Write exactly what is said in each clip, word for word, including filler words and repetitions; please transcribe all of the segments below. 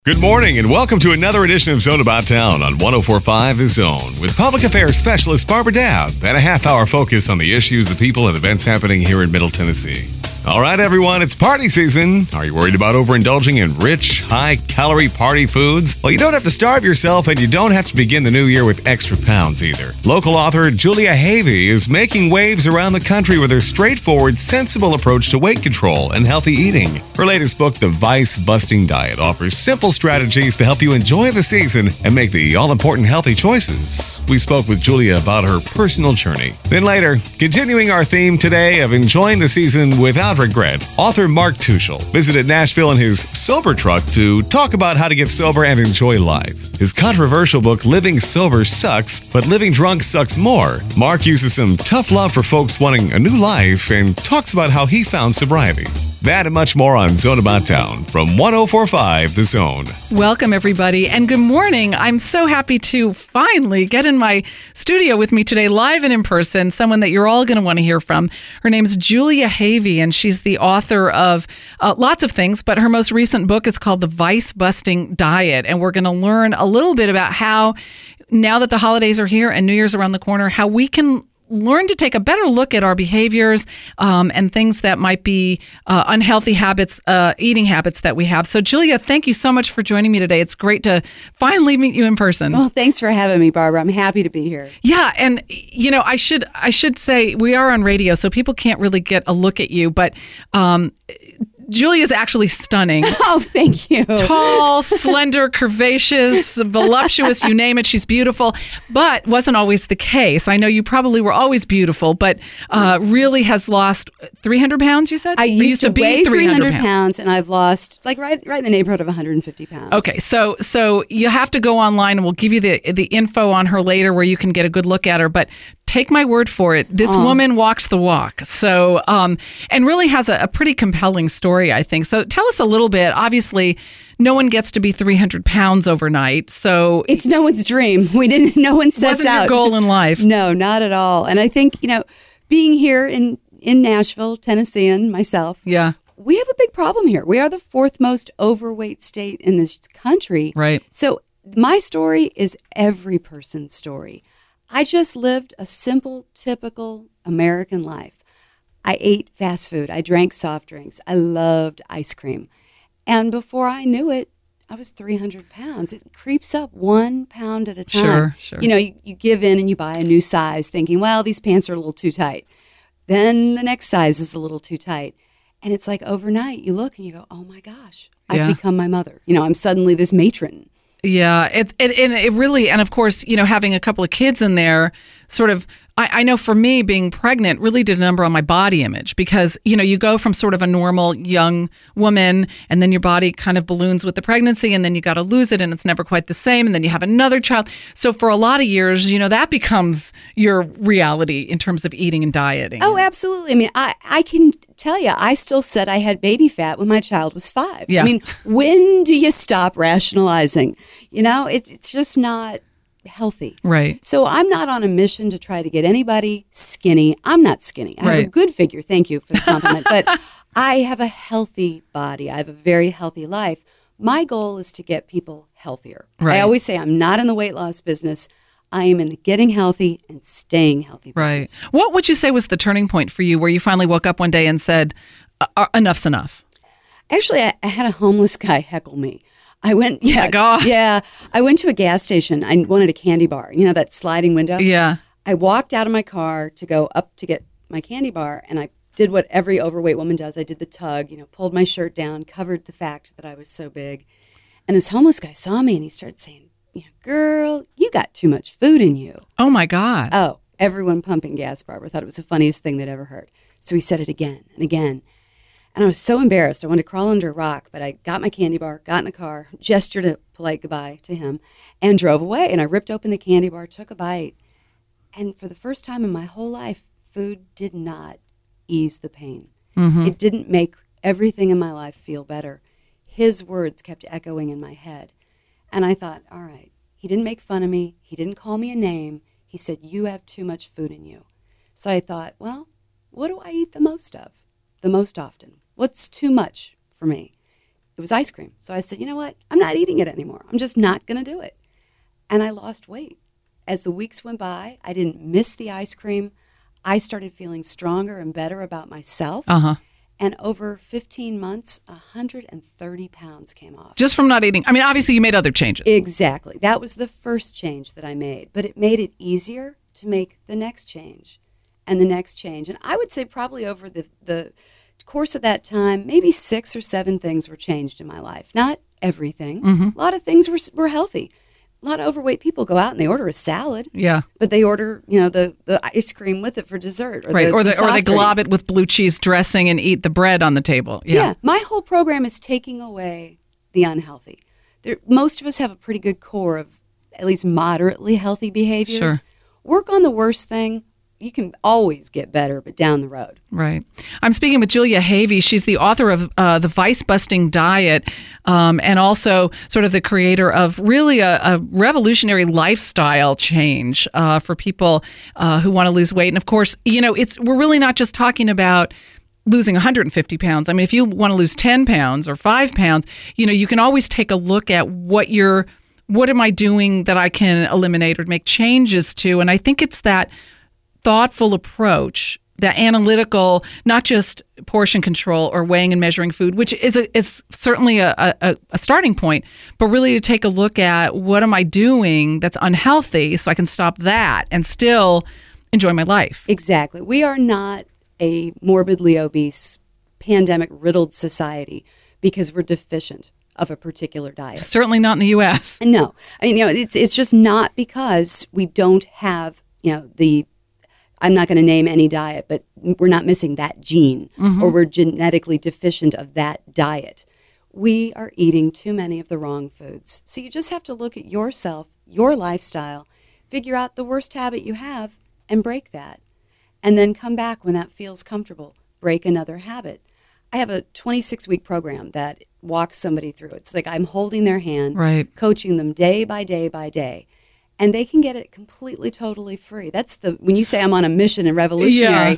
Good morning and welcome to another edition of Zone About Town on one oh four point five The Zone with Public Affairs Specialist Barbara Dabb and a half-hour focus on the issues, the people, and events happening here in Middle Tennessee. All right, everyone, it's party season. Are you worried about overindulging in rich, high-calorie party foods? Well, you don't have to starve yourself, and you don't have to begin the new year with extra pounds either. Local author Julia Havey is making waves around the country with her straightforward, sensible approach to weight control and healthy eating. Her latest book, The Vice-Busting Diet, offers simple strategies to help you enjoy the season and make the all-important healthy choices. We spoke with Julia about her personal journey. Then later, continuing our theme today of enjoying the season without regret, author Mark Tuschl visited Nashville in his sober truck to talk about how to get sober and enjoy life. His controversial book, Living Sober Sucks, but Living Drunk Sucks More. Mark uses some tough love for folks wanting a new life and talks about how he found sobriety. That and much more on Zone About Town from one oh four point five The Zone. Welcome, everybody, and good morning. I'm so happy to finally get in my studio with me today, live and in person, someone that you're all going to want to hear from. Her name's Julia Havey, and she's the author of uh, lots of things, but her most recent book is called The Vice-Busting Diet, and we're going to learn a little bit about how, now that the holidays are here and New Year's around the corner, how we can learn to take a better look at our behaviors um, and things that might be uh, unhealthy habits, uh, eating habits that we have. So, Julia, thank you so much for joining me today. It's great to finally meet you in person. Well, thanks for having me, Barbara. I'm happy to be here. Yeah, and you know, I should I should say we are on radio, so people can't really get a look at you, but um, Julia's actually stunning. Oh, thank you. Tall, slender, curvaceous, voluptuous, you name it. She's beautiful, but wasn't always the case. I know you probably were always beautiful, but uh, really has lost three hundred pounds, you said? I used, used to, to be weigh three hundred pounds, and I've lost like right right in the neighborhood of one hundred fifty pounds. Okay, so so you have to go online, and we'll give you the, the info on her later where you can get a good look at her, but take my word for it. This oh. woman walks the walk. So, um, and really has a, a pretty compelling story, I think. So tell us a little bit. Obviously, no one gets to be three hundred pounds overnight. So it's no one's dream. We didn't, no one sets wasn't out. Your goal in life. No, not at all. And I think, you know, being here in, in Nashville, Tennessean, myself. Yeah. We have a big problem here. We are the fourth most overweight state in this country. Right. So my story is every person's story. I just lived a simple, typical American life. I ate fast food. I drank soft drinks. I loved ice cream. And before I knew it, I was three hundred pounds. It creeps up one pound at a time. Sure, sure. You know, you, you give in and you buy a new size thinking, well, these pants are a little too tight. Then the next size is a little too tight. And it's like overnight, you look and you go, oh my gosh, I've yeah. become my mother. You know, I'm suddenly this matron. Yeah, it, it, and it really, and of course, you know, having a couple of kids in there sort of, I, I know for me being pregnant really did a number on my body image because, you know, you go from sort of a normal young woman and then your body kind of balloons with the pregnancy and then you got to lose it and it's never quite the same. And then you have another child. So for a lot of years, you know, that becomes your reality in terms of eating and dieting. Oh, absolutely. I mean, I, I can tell you, I still said I had baby fat when my child was five. Yeah. I mean, when do you stop rationalizing? You know, it's it's just not healthy. Right. So I'm not on a mission to try to get anybody skinny. I'm not skinny. I have right. a good figure. Thank you for the compliment. But I have a healthy body. I have a very healthy life. My goal is to get people healthier. Right. I always say I'm not in the weight loss business. I am in the getting healthy and staying healthy business. Right. What would you say was the turning point for you where you finally woke up one day and said, uh, enough's enough? Actually, I, I had a homeless guy heckle me. I went, yeah, oh my God. yeah. I went to a gas station. I wanted a candy bar. You know that sliding window? Yeah. I walked out of my car to go up to get my candy bar, and I did what every overweight woman does. I did the tug, you know, pulled my shirt down, covered the fact that I was so big. And this homeless guy saw me, and he started saying, "Yeah, girl, you got too much food in you." Oh my God. Oh, everyone pumping gas, Barbara, thought it was the funniest thing they'd ever heard. So he said it again and again. And I was so embarrassed. I wanted to crawl under a rock, but I got my candy bar, got in the car, gestured a polite goodbye to him, and drove away. And I ripped open the candy bar, took a bite. And for the first time in my whole life, food did not ease the pain. Mm-hmm. It didn't make everything in my life feel better. His words kept echoing in my head. And I thought, all right, he didn't make fun of me. He didn't call me a name. He said, you have too much food in you. So I thought, well, what do I eat the most of, the most often? What's too much for me? it was ice cream. So I said, you know what? I'm not eating it anymore. I'm just not going to do it. And I lost weight. As the weeks went by, I didn't miss the ice cream. I started feeling stronger and better about myself. Uh-huh. And over fifteen months, one hundred thirty pounds came off. Just from not eating. I mean, obviously you made other changes. Exactly. That was the first change that I made. But it made it easier to make the next change and the next change. And I would say probably over the, the course of that time, maybe six or seven things were changed in my life. Not everything. Mm-hmm. A lot of things were were healthy. A lot of overweight people go out and they order a salad. Yeah. But they order, you know, the, the ice cream with it for dessert. Or right. The, or, the, the or they glob drink. it with blue cheese dressing and eat the bread on the table. Yeah. yeah. My whole program is taking away the unhealthy. There, most of us have a pretty good core of at least moderately healthy behaviors. Sure. Work on the worst thing. You can always get better, but down the road. Right. I'm speaking with Julia Havey. She's the author of uh, The Vice-Busting Diet um, and also sort of the creator of really a, a revolutionary lifestyle change uh, for people uh, who want to lose weight. And of course, you know, it's we're really not just talking about losing one hundred fifty pounds. I mean, if you want to lose ten pounds or five pounds, you know, you can always take a look at what you're, what am I doing that I can eliminate or make changes to? And I think it's that thoughtful approach, the analytical, not just portion control or weighing and measuring food, which is a, is certainly a, a, a starting point, but really to take a look at what am I doing that's unhealthy so I can stop that and still enjoy my life. Exactly. We are not a morbidly obese, pandemic-riddled society because we're deficient of a particular diet. Certainly not in the U S. No. I mean, you know, it's it's just not because we don't have, you know, the I'm not going to name any diet, but we're not missing that gene mm-hmm. or we're genetically deficient of that diet. We are eating too many of the wrong foods. So you just have to look at yourself, your lifestyle, figure out the worst habit you have and break that. And then come back when that feels comfortable. Break another habit. I have a twenty-six week program that walks somebody through. It's like I'm holding their hand, right. coaching them day by day by day. And they can get it completely, totally free. That's the, when you say I'm on a mission and revolutionary, yeah.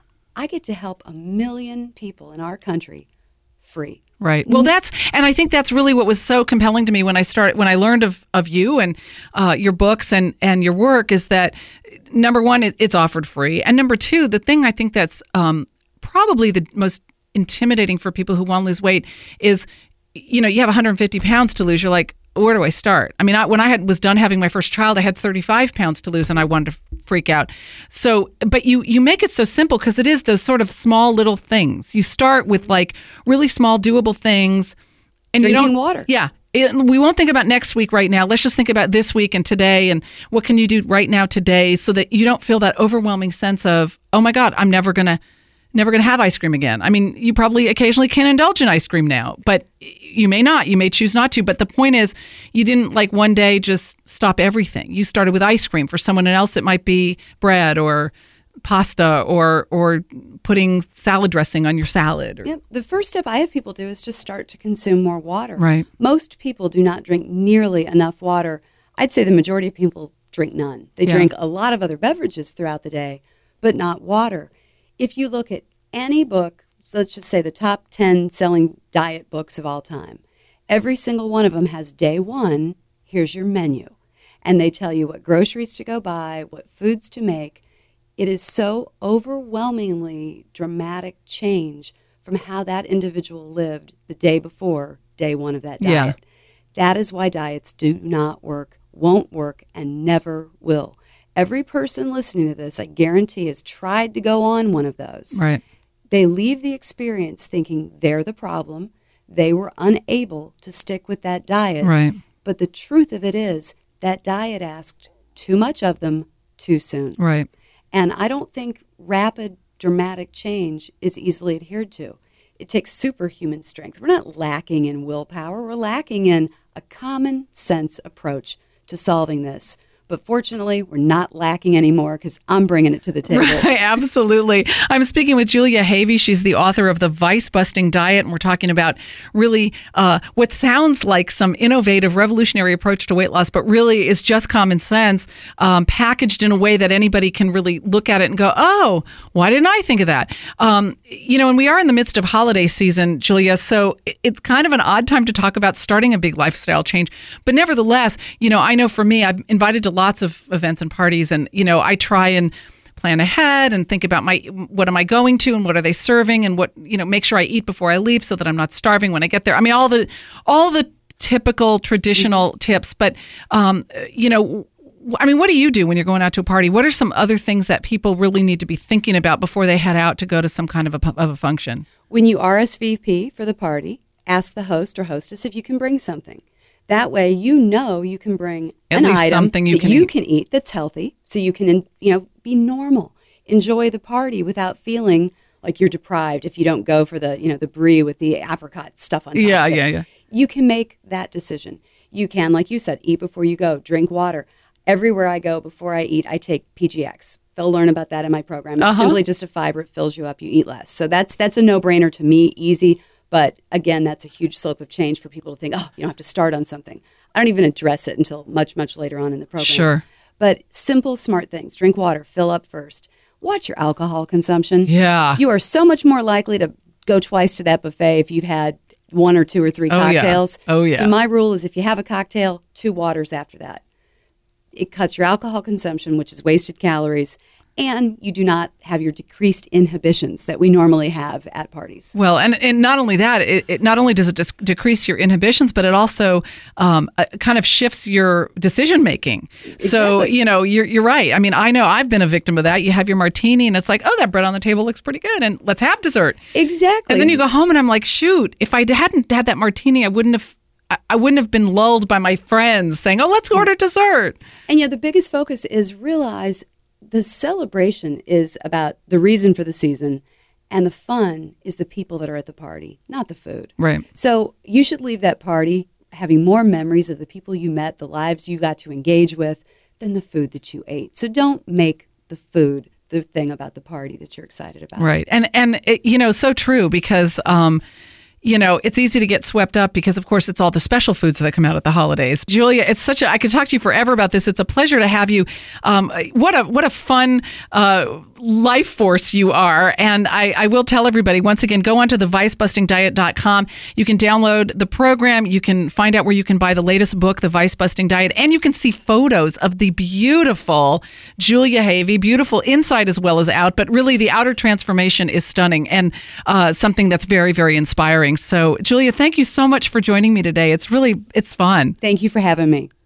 I get to help a million people in our country free. Right. Well, that's, and I think that's really what was so compelling to me when I started, when I learned of, of you and uh, your books and, and your work is that, number one, it, it's offered free. And number two, the thing I think that's um, probably the most intimidating for people who want to lose weight is, you know, you have one hundred fifty pounds to lose. You're like, where do I start? I mean, I, when I had was done having my first child, I had thirty-five pounds to lose and I wanted to freak out. So, but you, you make it so simple because it is those sort of small little things. You start with like really small doable things. And Drinking you don't, water. Yeah. It, we won't think about next week right now. Let's just think about this week and today and what can you do right now today so that you don't feel that overwhelming sense of, oh my God, I'm never going to Never going to have ice cream again. I mean, you probably occasionally can indulge in ice cream now, but you may not. You may choose not to. But the point is, you didn't like one day just stop everything. You started with ice cream. For someone else, it might be bread or pasta or or putting salad dressing on your salad. Or, yep. The first step I have people do is just start to consume more water. Right. Most people do not drink nearly enough water. I'd say the majority of people drink none. They Yeah. drink a lot of other beverages throughout the day, but not water. If you look at any book, so let's just say the top ten selling diet books of all time, every single one of them has day one, here's your menu. And they tell you what groceries to go buy, what foods to make. It is so overwhelmingly dramatic change from how that individual lived the day before day one of that diet. Yeah. That is why diets do not work, won't work, and never will. Every person listening to this, I guarantee, has tried to go on one of those. Right. They leave the experience thinking they're the problem. They were unable to stick with that diet. Right. But the truth of it is that diet asked too much of them too soon. Right. And I don't think rapid, dramatic change is easily adhered to. It takes superhuman strength. We're not lacking in willpower. We're lacking in a common sense approach to solving this. But fortunately, we're not lacking anymore because I'm bringing it to the table. Right, absolutely. I'm speaking with Julia Havey. She's the author of The Vice-Busting Diet, and we're talking about really uh, what sounds like some innovative, revolutionary approach to weight loss, but really is just common sense, um, packaged in a way that anybody can really look at it and go, oh, why didn't I think of that? Um, you know, and we are in the midst of holiday season, Julia, so it's kind of an odd time to talk about starting a big lifestyle change. But nevertheless, you know, I know for me, I'm invited to lots of events and parties, and, you know, I try and plan ahead and think about my what am I going to and what are they serving and what, you know, make sure I eat before I leave so that I'm not starving when I get there. I mean, all the all the typical traditional mm-hmm. tips. But, um, you know, I mean, what do you do when you're going out to a party? What are some other things that people really need to be thinking about before they head out to go to some kind of a, of a function? When you R S V P for the party, ask the host or hostess if you can bring something. That way, you know you can bring At an least item something you that can you eat. can eat that's healthy, so you can, you know, be normal, enjoy the party without feeling like you're deprived if you don't go for the, you know, the brie with the apricot stuff on top. Yeah, of it. yeah, yeah. You can make that decision. You can, like you said, eat before you go, drink water. Everywhere I go, before I eat, I take P G X. They'll learn about that in my program. It's Uh-huh. simply just a fiber. It fills you up. You eat less. So that's that's a no-brainer to me, easy. But again, that's a huge slope of change for people to think, oh, you don't have to start on something. I don't even address it until much, much later on in the program. Sure. But simple, smart things. Drink water. Fill up first. Watch your alcohol consumption. Yeah. You are so much more likely to go twice to that buffet if you've had one or two or three Oh, yeah. cocktails. Oh, yeah. So my rule is if you have a cocktail, two waters after that. It cuts your alcohol consumption, which is wasted calories, and you do not have your decreased inhibitions that we normally have at parties. Well, and, and not only that, it, it not only does it dis- decrease your inhibitions, but it also um, uh, kind of shifts your decision making. So, Exactly. you know, you're you're right. I mean, I know I've been a victim of that. You have your martini, and it's like, oh, that bread on the table looks pretty good, and let's have dessert. Exactly. And then you go home, and I'm like, shoot, if I hadn't had that martini, I wouldn't have. I- I wouldn't have been lulled by my friends saying, "Oh, let's order dessert." And yeah, the biggest focus is realize the celebration is about the reason for the season, and the fun is the people that are at the party, not the food. Right. So you should leave that party having more memories of the people you met, the lives you got to engage with, than the food that you ate. So don't make the food the thing about the party that you're excited about. Right. And, and it, you know, so true because, um, you know, it's easy to get swept up because, of course, it's all the special foods that come out at the holidays. Julia, it's such a, I could talk to you forever about this. It's a pleasure to have you. Um, what a what a fun uh, life force you are. And I, I will tell everybody, once again, go onto the vice busting diet dot com. You can download the program. You can find out where you can buy the latest book, The Vice-Busting Diet. And you can see photos of the beautiful Julia Havey, beautiful inside as well as out. But really, the outer transformation is stunning and uh, something that's very, very inspiring. So, Julia, thank you so much for joining me today. It's really, it's fun. Thank you for having me.